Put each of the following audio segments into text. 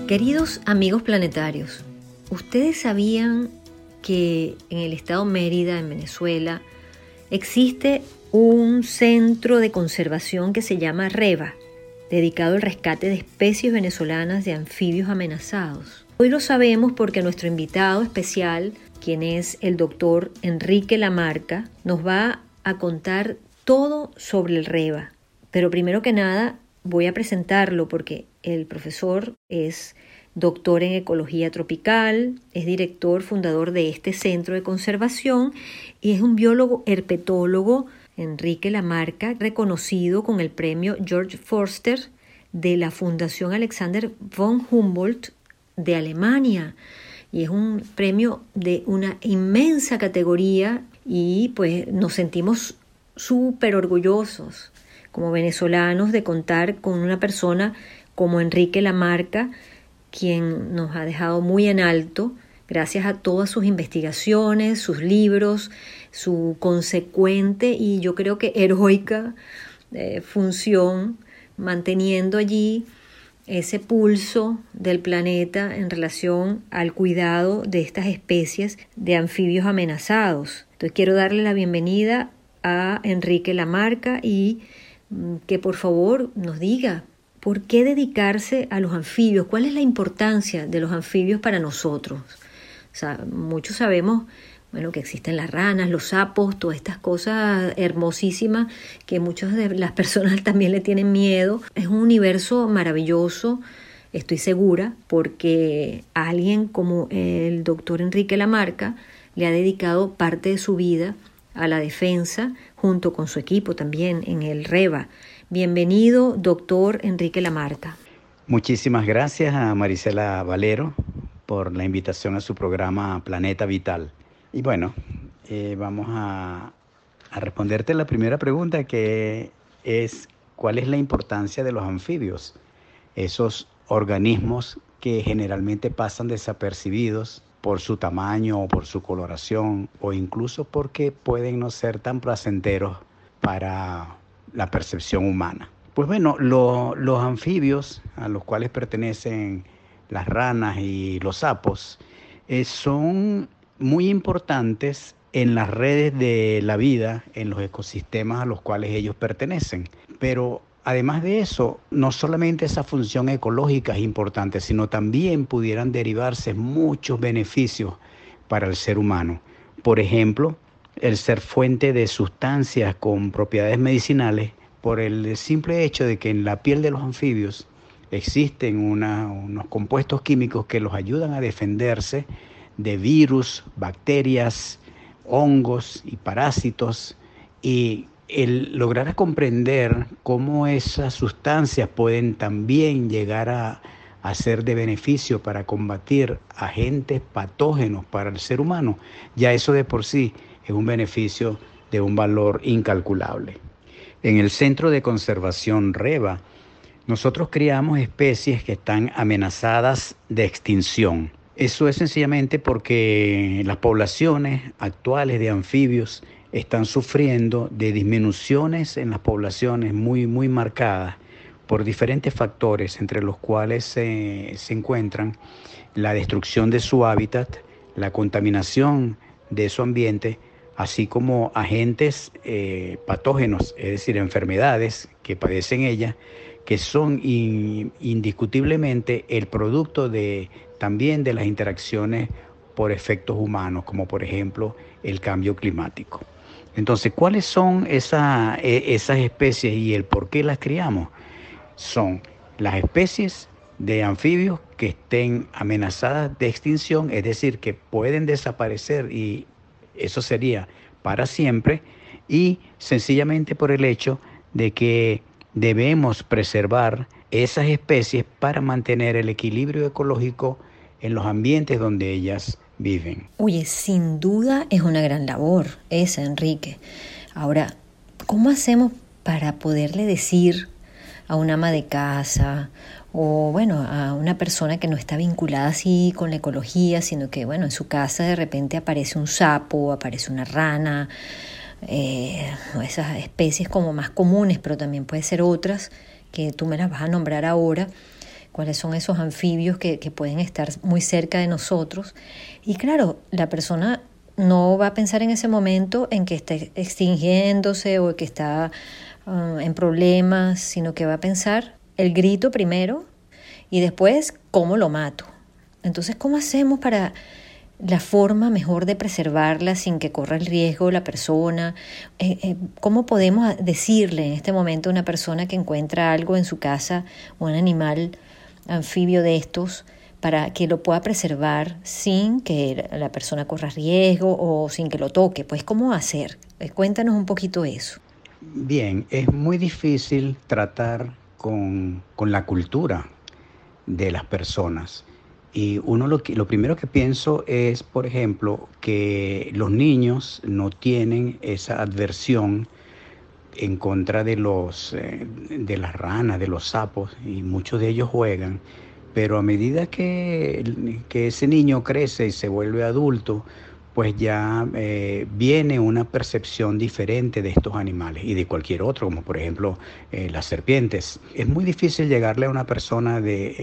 Queridos amigos planetarios, ¿ustedes sabían que en el estado Mérida, en Venezuela, existe un centro de conservación que se llama REVA, dedicado al rescate de especies venezolanas de anfibios amenazados? Hoy lo sabemos porque nuestro invitado especial, quien es el doctor Enrique Lamarca, nos va a contar todo sobre el REVA. Pero primero que nada voy a presentarlo porque el profesor es doctor en ecología tropical, es director fundador de este centro de conservación y es un biólogo herpetólogo, Enrique Lamarca, reconocido con el premio Georg Forster de la Fundación Alexander von Humboldt de Alemania. Y es un premio de una inmensa categoría y pues nos sentimos súper orgullosos como venezolanos de contar con una persona como Enrique Lamarca, quien nos ha dejado muy en alto gracias a todas sus investigaciones, sus libros, su consecuente y yo creo que heroica función manteniendo allí ese pulso del planeta en relación al cuidado de estas especies de anfibios amenazados. Entonces quiero darle la bienvenida a Enrique Lamarca y que por favor nos diga por qué dedicarse a los anfibios, cuál es la importancia de los anfibios para nosotros. O sea, muchos sabemos, que existen las ranas, los sapos, todas estas cosas hermosísimas que muchas de las personas también le tienen miedo. Es un universo maravilloso, estoy segura, porque alguien como el doctor Enrique Lamarca le ha dedicado parte de su vida a la defensa, junto con su equipo también en el REVA. Bienvenido, doctor Enrique Lamarca. Muchísimas gracias a Marisela Valero por la invitación a su programa Planeta Vital. Y bueno, vamos a responderte la primera pregunta, que es ¿cuál es la importancia de los anfibios? Esos organismos que generalmente pasan desapercibidos por su tamaño o por su coloración o incluso porque pueden no ser tan placenteros para la percepción humana. Pues bueno, los anfibios a los cuales pertenecen las ranas y los sapos son muy importantes en las redes de la vida, en los ecosistemas a los cuales ellos pertenecen. Pero además de eso, no solamente esa función ecológica es importante, sino también pudieran derivarse muchos beneficios para el ser humano. Por ejemplo, el ser fuente de sustancias con propiedades medicinales por el simple hecho de que en la piel de los anfibios existen unos compuestos químicos que los ayudan a defenderse de virus, bacterias, hongos y parásitos, y el lograr comprender cómo esas sustancias pueden también llegar a ser de beneficio para combatir agentes patógenos para el ser humano, ya eso de por sí es un beneficio de un valor incalculable. En el Centro de Conservación REVA, nosotros criamos especies que están amenazadas de extinción. Eso es sencillamente porque las poblaciones actuales de anfibios están sufriendo de disminuciones en las poblaciones muy marcadas por diferentes factores, entre los cuales se encuentran la destrucción de su hábitat, la contaminación de su ambiente, así como agentes patógenos, es decir, enfermedades que padecen ellas, que son indiscutiblemente el producto también de las interacciones por efectos humanos, como por ejemplo el cambio climático. Entonces, ¿cuáles son esas especies y el por qué las criamos? Son las especies de anfibios que estén amenazadas de extinción, es decir, que pueden desaparecer y eso sería para siempre, y sencillamente por el hecho de que debemos preservar esas especies para mantener el equilibrio ecológico en los ambientes donde ellas viven. Oye, sin duda es una gran labor esa, Enrique. Ahora, ¿cómo hacemos para poderle decir a una ama de casa o a una persona que no está vinculada así con la ecología, sino que en su casa de repente aparece un sapo, aparece una rana, esas especies como más comunes, pero también puede ser otras que tú me las vas a nombrar ahora? cuáles son esos anfibios que pueden estar muy cerca de nosotros. Y claro, la persona no va a pensar en ese momento en que está extinguiéndose o que está en problemas, sino que va a pensar el grito primero y después cómo lo mato. Entonces, ¿cómo hacemos para la forma mejor de preservarla sin que corra el riesgo la persona? ¿Cómo podemos decirle en este momento a una persona que encuentra algo en su casa, un animal anfibio de estos, para que lo pueda preservar sin que la persona corra riesgo o sin que lo toque? Pues, ¿cómo hacer? Cuéntanos un poquito eso. Bien, es muy difícil tratar con la cultura de las personas. Y lo primero que pienso es, por ejemplo, que los niños no tienen esa adversión en contra de de las ranas, de los sapos, y muchos de ellos juegan. Pero a medida que ese niño crece y se vuelve adulto, pues ya viene una percepción diferente de estos animales y de cualquier otro, como por ejemplo las serpientes. Es muy difícil llegarle a una persona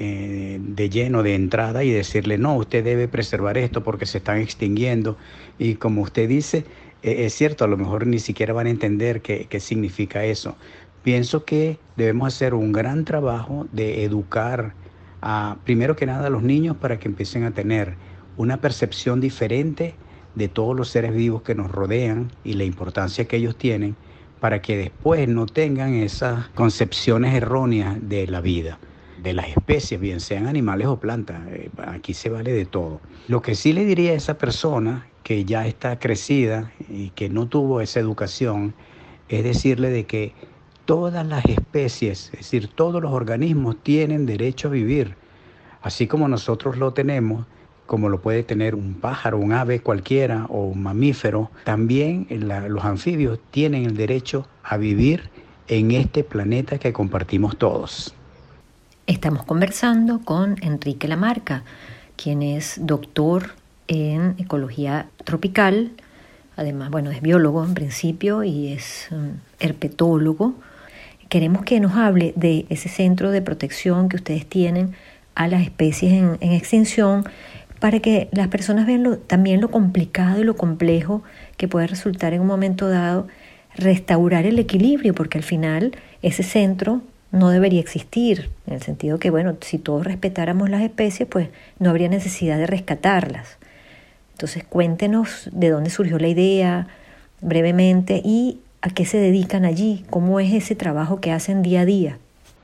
de lleno, de entrada, y decirle, no, usted debe preservar esto porque se están extinguiendo. Y como usted dice, es cierto, a lo mejor ni siquiera van a entender qué significa eso. Pienso que debemos hacer un gran trabajo de educar primero que nada a los niños para que empiecen a tener una percepción diferente de todos los seres vivos que nos rodean y la importancia que ellos tienen, para que después no tengan esas concepciones erróneas de la vida, de las especies, bien sean animales o plantas. Aquí se vale de todo. Lo que sí le diría a esa persona que ya está crecida y que no tuvo esa educación, es decirle de que todas las especies, es decir, todos los organismos tienen derecho a vivir, así como nosotros lo tenemos, como lo puede tener un pájaro, un ave cualquiera o un mamífero. También los anfibios tienen el derecho a vivir en este planeta que compartimos todos. Estamos conversando con Enrique Lamarca, quien es doctor en ecología tropical. Además, bueno, es biólogo en principio y es herpetólogo. Queremos que nos hable de ese centro de protección que ustedes tienen a las especies en extinción, para que las personas vean también lo complicado y lo complejo que puede resultar en un momento dado restaurar el equilibrio, porque al final ese centro no debería existir, en el sentido que, bueno, si todos respetáramos las especies, pues no habría necesidad de rescatarlas. Entonces, cuéntenos de dónde surgió la idea, brevemente, y a qué se dedican allí, cómo es ese trabajo que hacen día a día.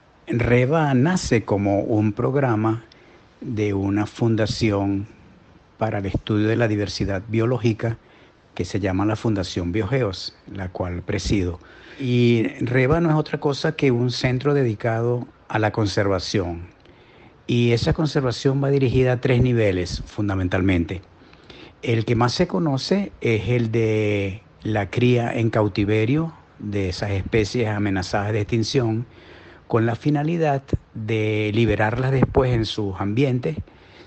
REVA nace como un programa de una fundación para el estudio de la diversidad biológica que se llama la Fundación Biogeos, la cual presido. Y REVA no es otra cosa que un centro dedicado a la conservación. Y esa conservación va dirigida a 3 niveles, fundamentalmente. El que más se conoce es el de la cría en cautiverio de esas especies amenazadas de extinción, con la finalidad de liberarlas después en sus ambientes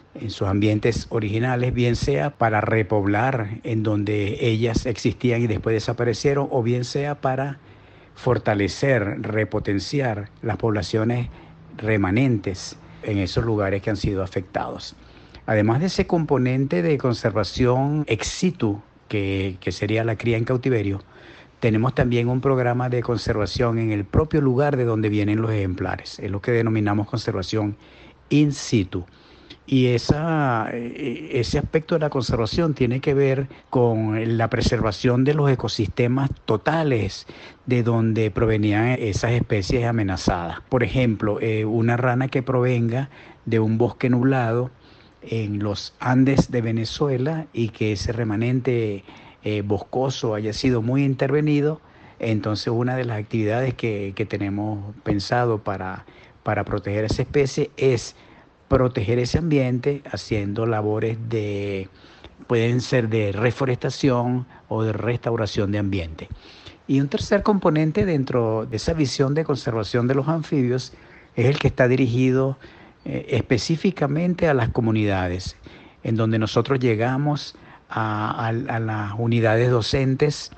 originales, bien sea para repoblar en donde ellas existían y después desaparecieron, o bien sea para fortalecer, repotenciar las poblaciones remanentes en esos lugares que han sido afectados. Además de ese componente de conservación ex situ, que sería la cría en cautiverio, tenemos también un programa de conservación en el propio lugar de donde vienen los ejemplares. Es lo que denominamos conservación in situ. Y ese aspecto de la conservación tiene que ver con la preservación de los ecosistemas totales de donde provenían esas especies amenazadas. Por ejemplo, una rana que provenga de un bosque nublado en los Andes de Venezuela y que ese remanente boscoso haya sido muy intervenido, entonces una de las actividades que tenemos pensado para proteger esa especie es proteger ese ambiente haciendo labores pueden ser de reforestación o de restauración de ambiente. Y un tercer componente dentro de esa visión de conservación de los anfibios es el que está dirigido específicamente a las comunidades, en donde nosotros llegamos a las unidades docentes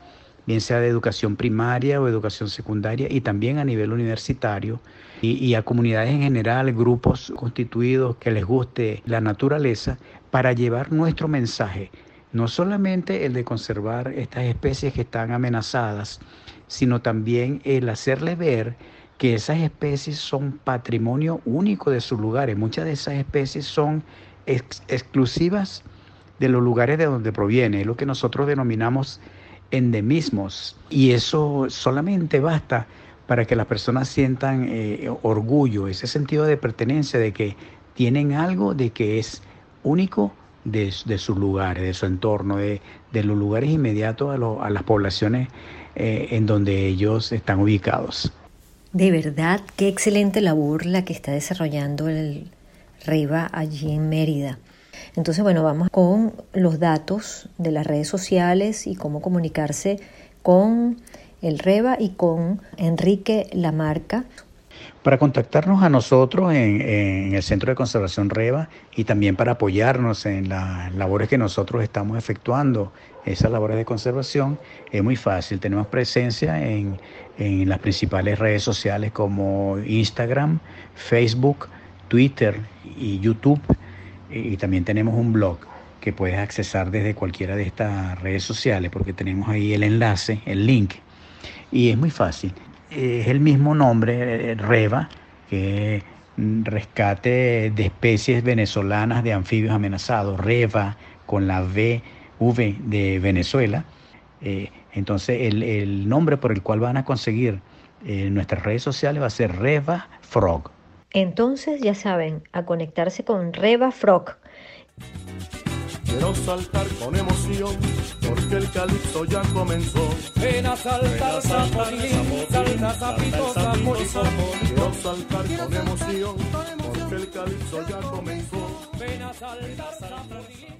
bien sea de educación primaria o educación secundaria y también a nivel universitario, y a comunidades en general, grupos constituidos que les guste la naturaleza, para llevar nuestro mensaje, no solamente el de conservar estas especies que están amenazadas, sino también el hacerle ver que esas especies son patrimonio único de sus lugares. Muchas de esas especies son exclusivas de los lugares de donde proviene, es lo que nosotros denominamos endemismos, y eso solamente basta para que las personas sientan orgullo, ese sentido de pertenencia, de que tienen algo de que es único de sus lugares, de su entorno, de los lugares inmediatos a las poblaciones en donde ellos están ubicados. De verdad, qué excelente labor la que está desarrollando el REVA allí en Mérida. Entonces, bueno, vamos con los datos de las redes sociales y cómo comunicarse con el REVA y con Enrique Lamarca. Para contactarnos a nosotros en el Centro de Conservación REVA y también para apoyarnos en las labores que nosotros estamos efectuando, esas labores de conservación, es muy fácil. Tenemos presencia en las principales redes sociales como Instagram, Facebook, Twitter y YouTube. Y también tenemos un blog que puedes accesar desde cualquiera de estas redes sociales porque tenemos ahí el enlace, el link. Y es muy fácil. Es el mismo nombre, REVA, que es Rescate de Especies Venezolanas de Anfibios Amenazados, REVA con la V de Venezuela. Entonces el nombre por el cual van a conseguir nuestras redes sociales va a ser REVA Frog. Entonces ya saben, a conectarse con REVA Frog. Quiero saltar con emoción, porque el calipso ya comenzó. Ven a saltar, zapotillín, salta, sapito, sapito. Quiero saltar con emoción, porque el calipso ya comenzó. Ven a saltar, zapotillín.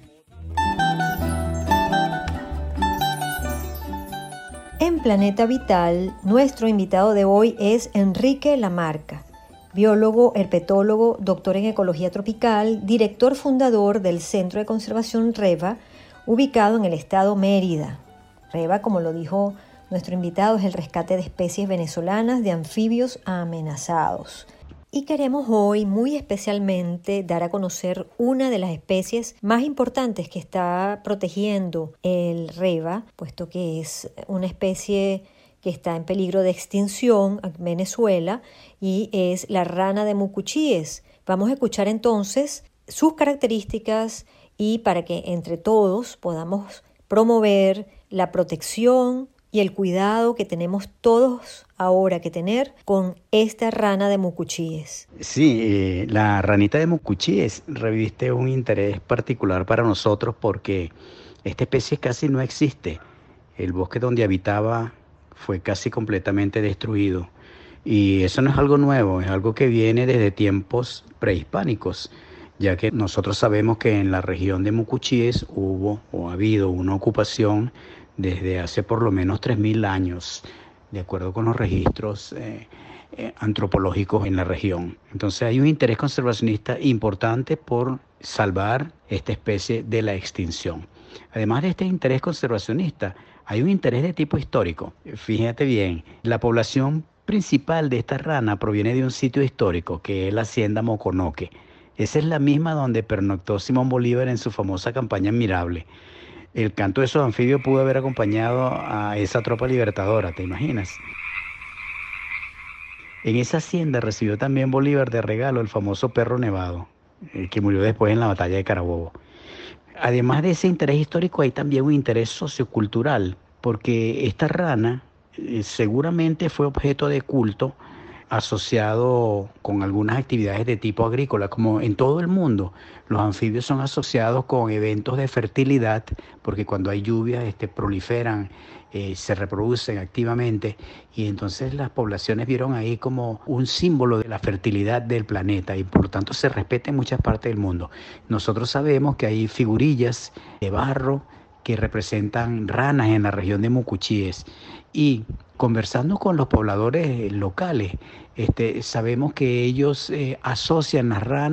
En Planeta Vital, nuestro invitado de hoy es Enrique Lamarca, biólogo, herpetólogo, doctor en ecología tropical, director fundador del Centro de Conservación REVA, ubicado en el estado Mérida. REVA, como lo dijo nuestro invitado, es el rescate de especies venezolanas de anfibios amenazados. Y queremos hoy muy especialmente dar a conocer una de las especies más importantes que está protegiendo el REVA, puesto que es una especie que está en peligro de extinción en Venezuela, y es la rana de Mucuchíes. Vamos a escuchar entonces sus características y para que entre todos podamos promover la protección y el cuidado que tenemos todos ahora que tener con esta rana de Mucuchíes. Sí, la ranita de Mucuchíes reviste un interés particular para nosotros porque esta especie casi no existe. El bosque donde habitaba fue casi completamente destruido. Y eso no es algo nuevo, es algo que viene desde tiempos prehispánicos, ya que nosotros sabemos que en la región de Mucuchíes hubo o ha habido una ocupación desde hace por lo menos 3.000 años, de acuerdo con los registros antropológicos en la región. Entonces hay un interés conservacionista importante por salvar esta especie de la extinción. Además de este interés conservacionista, hay un interés de tipo histórico. Fíjate bien, la población principal de esta rana proviene de un sitio histórico que es la hacienda Moconoque. Esa es la misma donde pernoctó Simón Bolívar en su famosa campaña admirable. El canto de esos anfibios pudo haber acompañado a esa tropa libertadora, ¿te imaginas? En esa hacienda recibió también Bolívar de regalo el famoso perro nevado, que murió después en la batalla de Carabobo. Además de ese interés histórico, hay también un interés sociocultural, porque esta rana seguramente fue objeto de culto asociado con algunas actividades de tipo agrícola, como en todo el mundo. Los anfibios son asociados con eventos de fertilidad, porque cuando hay lluvias proliferan, se reproducen activamente, y entonces las poblaciones vieron ahí como un símbolo de la fertilidad del planeta y por lo tanto se respeta en muchas partes del mundo. Nosotros sabemos que hay figurillas de barro que representan ranas en la región de Mucuchíes, y conversando con los pobladores locales, sabemos que ellos asocian las ranas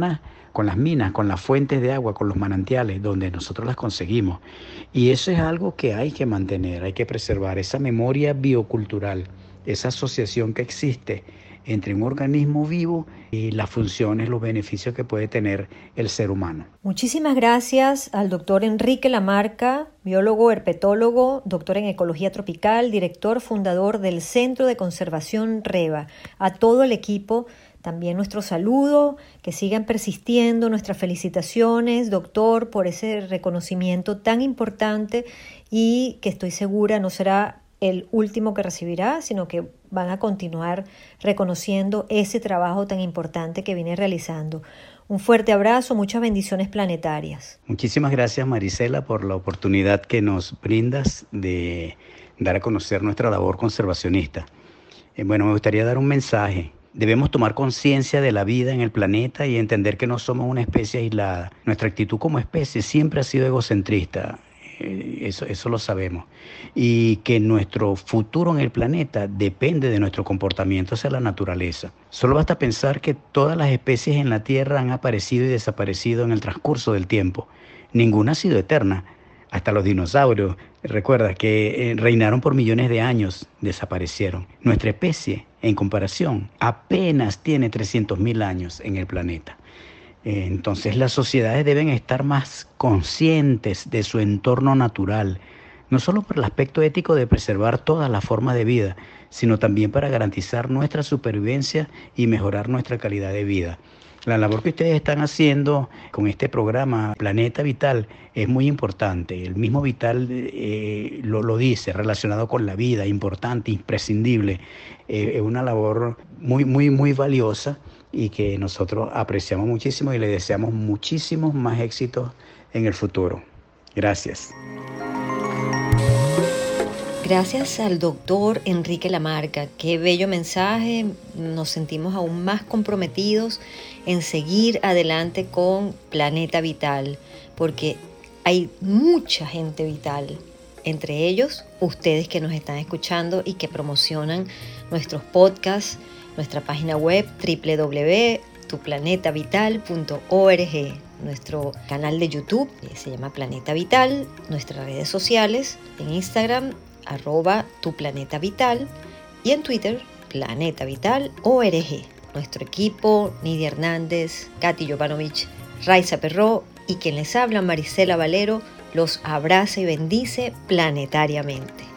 con las minas, con las fuentes de agua, con los manantiales, donde nosotros las conseguimos. Y eso es algo que hay que mantener, hay que preservar, esa memoria biocultural, esa asociación que existe entre un organismo vivo y las funciones, los beneficios que puede tener el ser humano. Muchísimas gracias al doctor Enrique Lamarca, biólogo herpetólogo, doctor en ecología tropical, director fundador del Centro de Conservación REVA. A todo el equipo también nuestro saludo, que sigan persistiendo, nuestras felicitaciones, doctor, por ese reconocimiento tan importante y que estoy segura no será el último que recibirá, sino que van a continuar reconociendo ese trabajo tan importante que viene realizando. Un fuerte abrazo, muchas bendiciones planetarias. Muchísimas gracias, Marisela, por la oportunidad que nos brindas de dar a conocer nuestra labor conservacionista. Bueno, me gustaría dar un mensaje. Debemos tomar conciencia de la vida en el planeta y entender que no somos una especie aislada. Nuestra actitud como especie siempre ha sido egocentrista. Eso lo sabemos. Y que nuestro futuro en el planeta depende de nuestro comportamiento hacia la naturaleza. Solo basta pensar que todas las especies en la Tierra han aparecido y desaparecido en el transcurso del tiempo. Ninguna ha sido eterna. Hasta los dinosaurios, recuerda que reinaron por millones de años, desaparecieron. Nuestra especie, en comparación, apenas tiene 300.000 años en el planeta. Entonces las sociedades deben estar más conscientes de su entorno natural, no solo por el aspecto ético de preservar todas las formas de vida, sino también para garantizar nuestra supervivencia y mejorar nuestra calidad de vida. La labor que ustedes están haciendo con este programa Planeta Vital es muy importante. El mismo Vital lo dice, relacionado con la vida, importante, imprescindible. Es una labor muy valiosa y que nosotros apreciamos muchísimo y le deseamos muchísimos más éxitos en el futuro. Gracias. Gracias al doctor Enrique Lamarca. Qué bello mensaje. Nos sentimos aún más comprometidos en seguir adelante con Planeta Vital, porque hay mucha gente vital, entre ellos ustedes que nos están escuchando y que promocionan nuestros podcasts, nuestra página web www.tuplanetavital.org, nuestro canal de YouTube que se llama Planeta Vital, nuestras redes sociales en Instagram @tuplanetavital y en Twitter PlanetaVital.org. Nuestro equipo, Nidia Hernández, Katy Jovanovic, Raiza Perró y quien les habla, Marisela Valero, los abraza y bendice planetariamente.